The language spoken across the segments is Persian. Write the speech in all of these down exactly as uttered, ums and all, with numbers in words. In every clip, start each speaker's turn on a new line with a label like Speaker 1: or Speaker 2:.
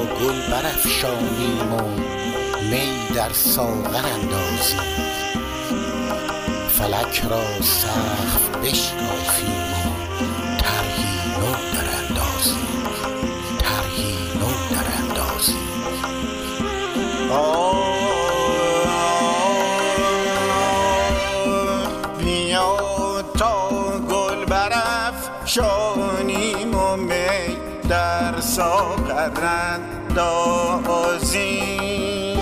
Speaker 1: گل برافشانیم و می در ساغر اندازیم، فلک را سقف بشکافیم و طرحی نو دراندازیم، طرحی نو دراندازیم.
Speaker 2: بیا تا گل برافشانیم و می در ساغر اندازیم،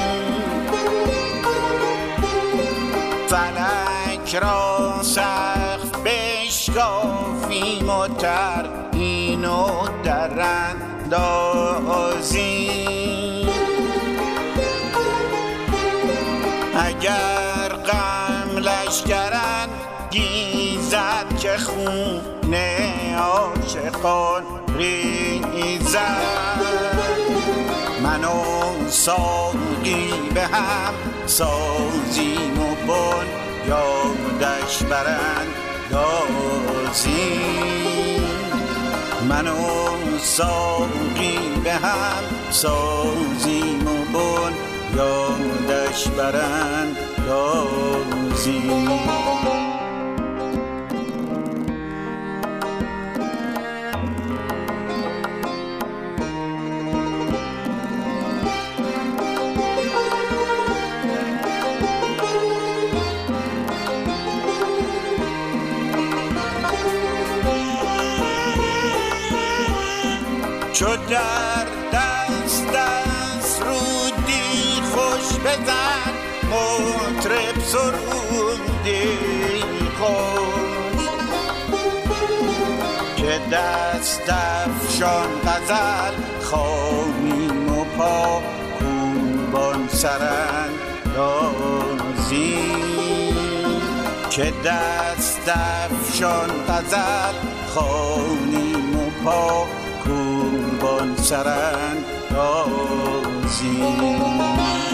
Speaker 2: فلک را سقف بشکافیم و طرحی نو دراندازیم. اگر غم لشکرن گیزد که خون عاشقان ریزد، من و ساقی به هم سازیم و بنیادش براندازیم، من و ساقی به هم سازیم و بنیادش براندازیم. چو در دست دست رودی خوش بزن، مطرب سرودی خوش، که دست افشان غزل خوانیم و پا کوبان سراندازیم، که دست افشان غزل خوانیم و پا کوبان سراندازیم.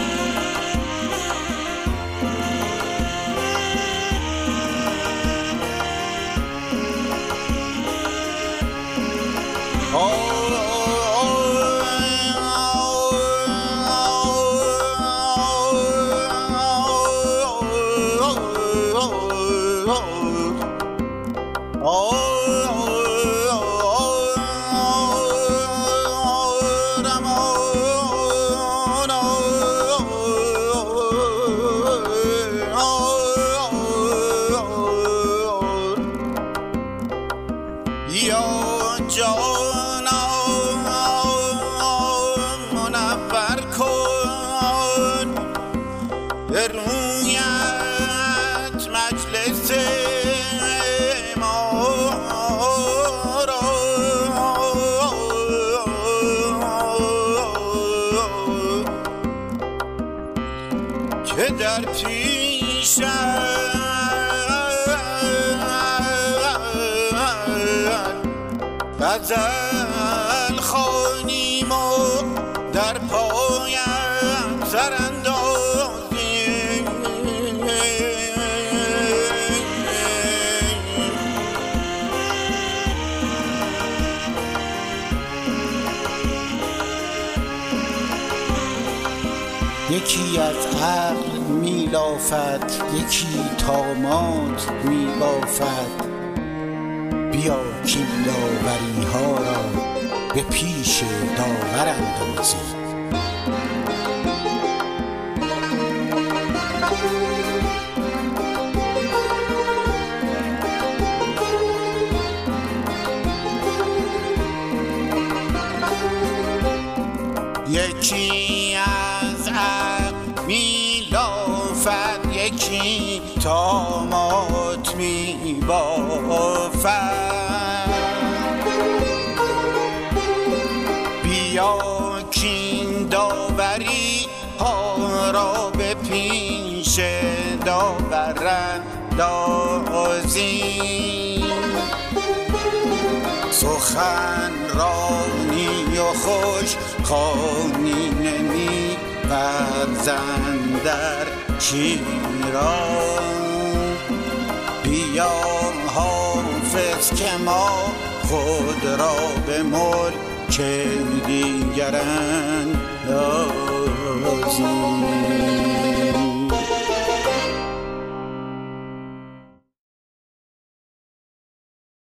Speaker 2: یا جانا منور کن به رویت مجلس ما را، که در پیشت غزل خوانیم و در پایم سر اندازیم،
Speaker 1: یکی از عقل می لافد، یکی طامات می بافد، بیا کین داوری ها را به پیش داور اندازیم.
Speaker 2: یکی از عقل می لافد، یکی طامات می بافد، بیا کین داوری ها را به پیش داور اندازیم. سخن رانی و خوش خوانی نمی ورزند در شیران، بیا حافظ که ما خود را به ملک که دیگرن لازم